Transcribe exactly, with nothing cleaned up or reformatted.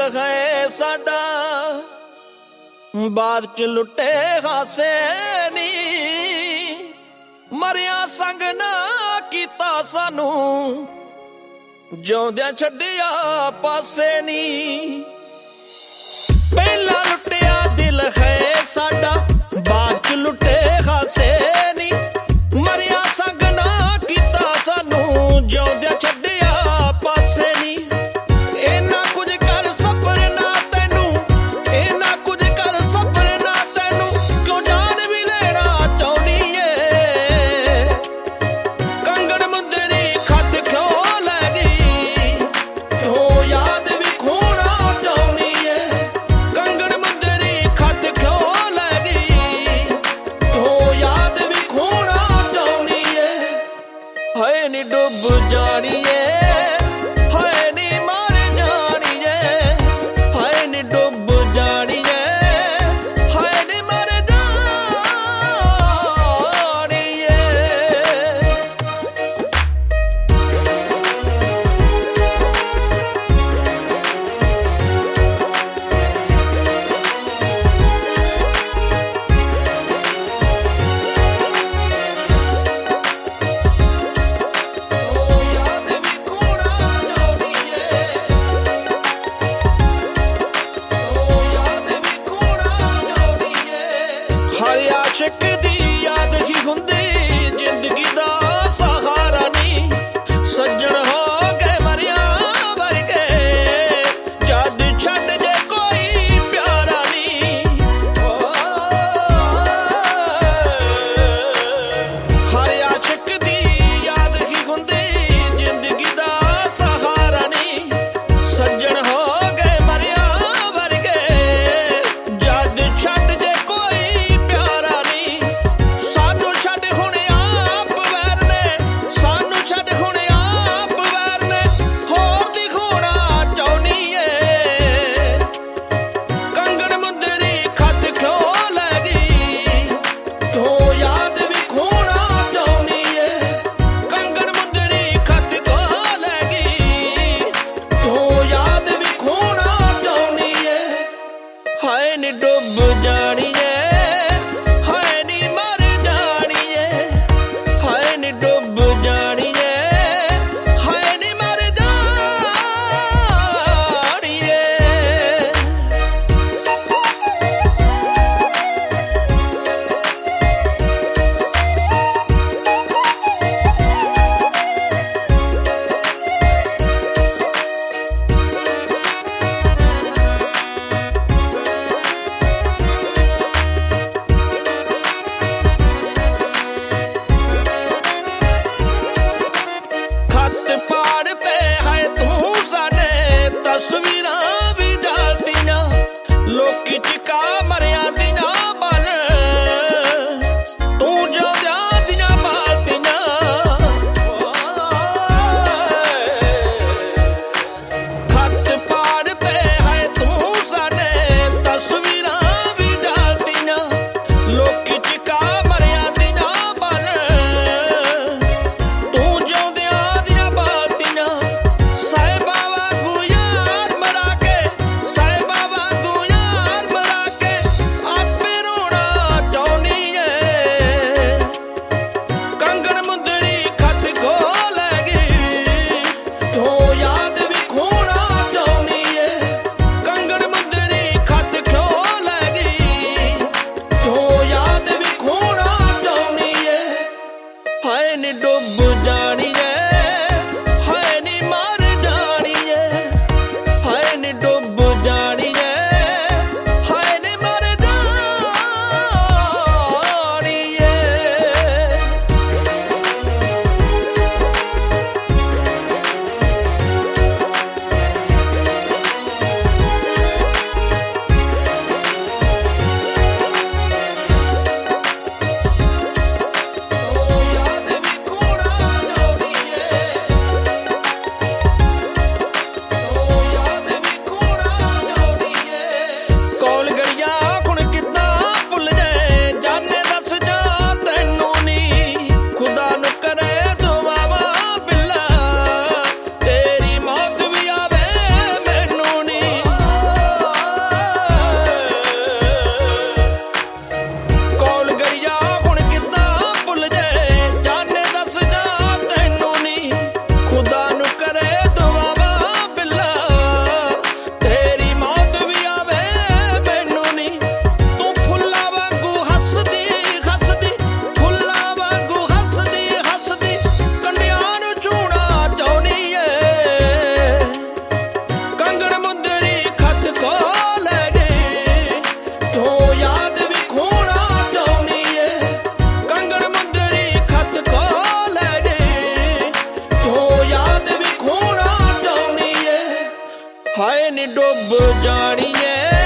है साडा बाद च लुटे हासे नी मरिया संग ना कीता सानू जिउंदियां छड्डिया पासे नी पहला लुटिया दिल है साडा बाद च लुटे हासे नी मरिया संग ना कीता सानू जिउंदियां छड्डिया पासे नी इन्ना कुछ कर सपने ना तैनू इन्ना कुछ कर सपने ना तैनू क्यों जान भी लेना चाहनी है कंगन मुंदरी खत क्यों लै गई क्यों याद भी खोना चाहनी है कंगन मुंदरी खत क्यों लै गई क्यों याद भी खोना चाहनी है हाय नी डुब जानी है आशिक दी याद ही हुंदी जिंदगी दा सहारा नी सज्जन हो गए मरिया वर्गे जद छड्ड जे कोई प्यारा नी हर आशिक दी याद ही हुंदी जिंदगी दा सहारा नी सज्जन हो गए मरिया वर्गे जद छड्ड जे कोई हाय नी डुब जानी है हाय नी मर जानी है हाय नी डुब जानी है हाय नी मर जानी है तस्वीरां भी जालदियां लोकी चिका मरिया दियां बल तू जो दियां बालदियां खत पाड़ते है तू साडे तस्वीरां भी जालदियां लोकी चिका मरिया दियां बल तू जो दियां बालदियां साहिबा हाय नी डुब जानी है हाय नी मर जानी है हाय नी डुब जानी है हाय नी मर जानी है याद भी खोना ਹਾਏ ਨੀ ਡੁੱਬ ਜਾਣੀਏ